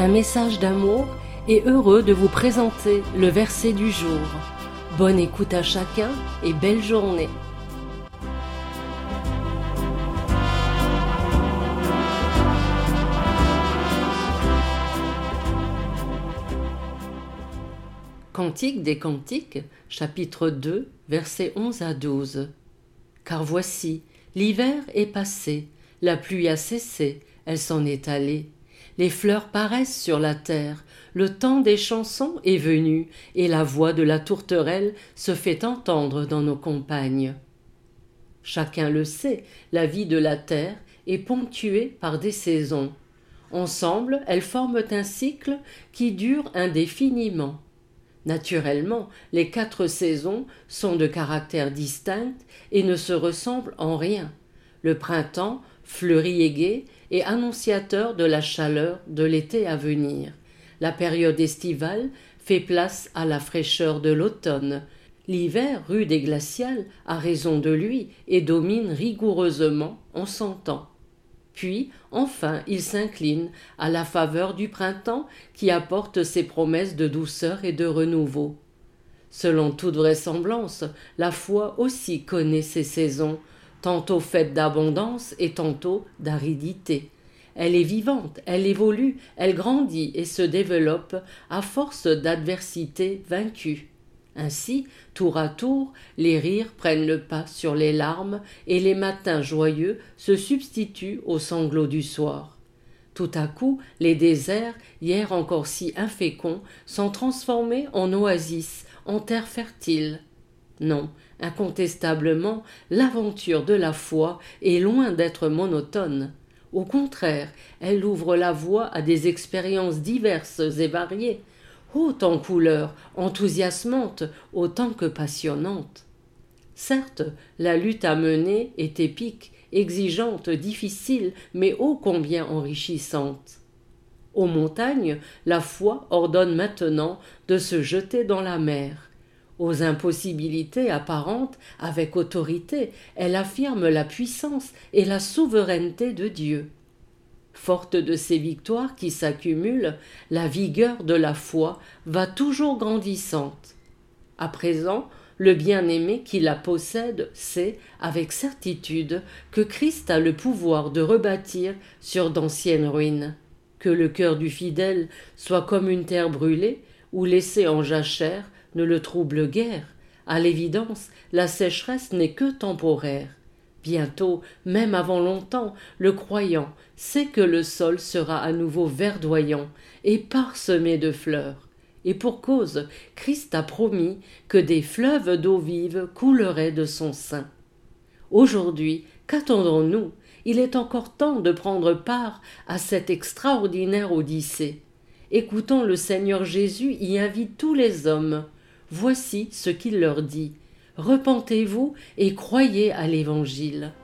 un message d'amour et heureux de vous présenter le verset du jour. Bonne écoute à chacun et belle journée. Cantique des Cantiques, chapitre 2, versets 11 à 12. Car voici, l'hiver est passé, la pluie a cessé, elle s'en est allée. Les fleurs paraissent sur la terre, le temps des chansons est venu, et la voix de la tourterelle se fait entendre dans nos campagnes. Chacun le sait, la vie de la terre est ponctuée par des saisons. Ensemble, elles forment un cycle qui dure indéfiniment. Naturellement, les 4 saisons sont de caractère distinct et ne se ressemblent en rien. Le printemps, fleuri et gai, est annonciateur de la chaleur de l'été à venir. La période estivale fait place à la fraîcheur de l'automne. L'hiver, rude et glacial, a raison de lui et domine rigoureusement en son temps. Puis, enfin, il s'incline à la faveur du printemps qui apporte ses promesses de douceur et de renouveau. Selon toute vraisemblance, la foi aussi connaît ses saisons, tantôt faite d'abondance et tantôt d'aridité. Elle est vivante, elle évolue, elle grandit et se développe à force d'adversités vaincues. Ainsi, tour à tour, les rires prennent le pas sur les larmes et les matins joyeux se substituent aux sanglots du soir. Tout à coup, les déserts, hier encore si inféconds, sont transformés en oasis, en terre fertile. Non, incontestablement, l'aventure de la foi est loin d'être monotone. Au contraire, elle ouvre la voie à des expériences diverses et variées, haute en couleurs, enthousiasmante autant que passionnante. Certes, la lutte à mener est épique, exigeante, difficile, mais ô combien enrichissante. Aux montagnes, la foi ordonne maintenant de se jeter dans la mer. Aux impossibilités apparentes, avec autorité, elle affirme la puissance et la souveraineté de Dieu. Forte de ces victoires qui s'accumulent, la vigueur de la foi va toujours grandissante. À présent, le bien-aimé qui la possède sait, avec certitude, que Christ a le pouvoir de rebâtir sur d'anciennes ruines. Que le cœur du fidèle soit comme une terre brûlée, ou laissée en jachère, ne le trouble guère. À l'évidence, la sécheresse n'est que temporaire. Bientôt, même avant longtemps, le croyant sait que le sol sera à nouveau verdoyant et parsemé de fleurs. Et pour cause, Christ a promis que des fleuves d'eau vive couleraient de son sein. Aujourd'hui, qu'attendons-nous ? Il est encore temps de prendre part à cette extraordinaire odyssée. Écoutons le Seigneur Jésus y invite tous les hommes. Voici ce qu'il leur dit. Repentez-vous et croyez à l'Évangile.